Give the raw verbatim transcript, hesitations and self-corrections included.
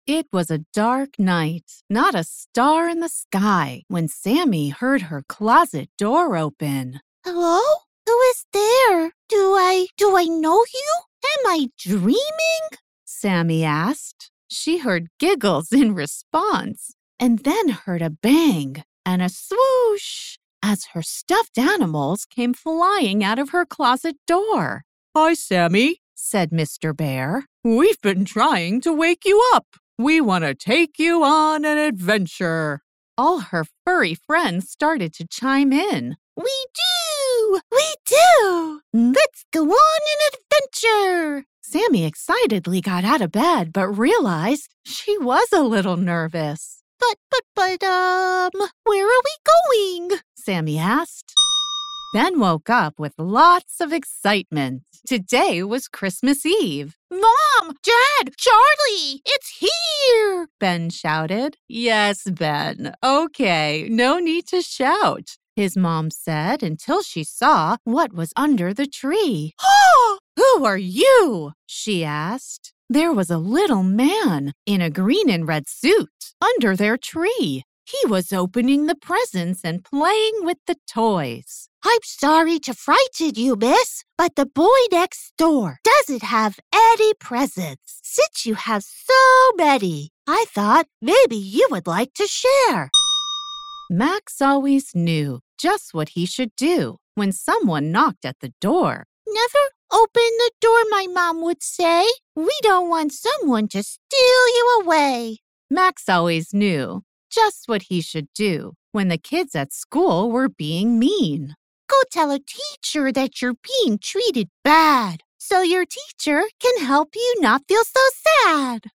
It was a dark night, not a star in the sky, when Sammy heard her closet door open. Hello? Who is there? Do I, do I know you? Am I dreaming? Sammy asked. She heard giggles in response, and then heard a bang and a swoosh as her stuffed animals came flying out of her closet door. "Hi, Sammy," said Mister Bear. "We've been trying to wake you up. We want to take you on an adventure." All her furry friends started to chime in. We do! We do! Let's go on an adventure! Sammy excitedly got out of bed but realized she was a little nervous. But, but, but, um, where are we going? Sammy asked. Ben woke up with lots of excitement. Today was Christmas Eve. Mom! Dad! Charlie! It's here! Ben shouted. Yes, Ben. Okay, no need to shout, his mom said until she saw what was under the tree. Oh! Who are you? She asked. There was a little man in a green and red suit under their tree. He was opening the presents and playing with the toys. I'm sorry to frighten you, miss, but the boy next door doesn't have any presents. Since you have so many, I thought maybe you would like to share. Max always knew just what he should do when someone knocked at the door. Never open the door, my mom would say. We don't want someone to steal you away. Max always knew just what he should do when the kids at school were being mean. Go tell a teacher that you're being treated bad, so your teacher can help you not feel so sad.